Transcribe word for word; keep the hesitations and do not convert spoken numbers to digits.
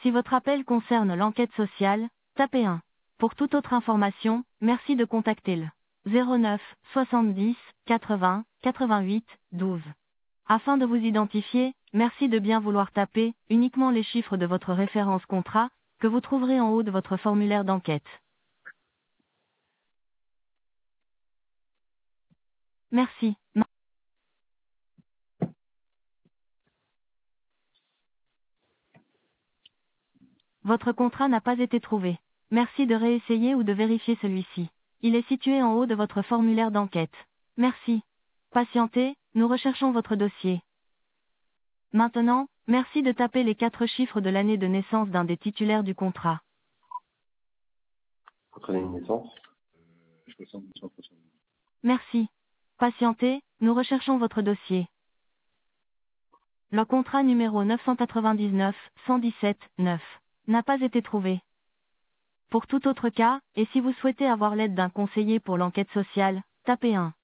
Si votre appel concerne l'enquête sociale, tapez un. Pour toute autre information, merci de contacter le zéro neuf soixante-dix quatre-vingts quatre-vingt-huit douze. Afin de vous identifier, merci de bien vouloir taper uniquement les chiffres de votre référence contrat, que vous trouverez en haut de votre formulaire d'enquête. Merci. Votre contrat n'a pas été trouvé. Merci de réessayer ou de vérifier celui-ci. Il est situé en haut de votre formulaire d'enquête. Merci. Patientez, nous recherchons votre dossier. Maintenant, merci de taper les quatre chiffres de l'année de naissance d'un des titulaires du contrat. Votre année de naissance? Merci. Patientez, nous recherchons votre dossier. Le contrat numéro neuf cent quatre-vingt-dix-neuf cent dix-sept neuf n'a pas été trouvé. Pour tout autre cas, et si vous souhaitez avoir l'aide d'un conseiller pour l'enquête sociale, tapez un.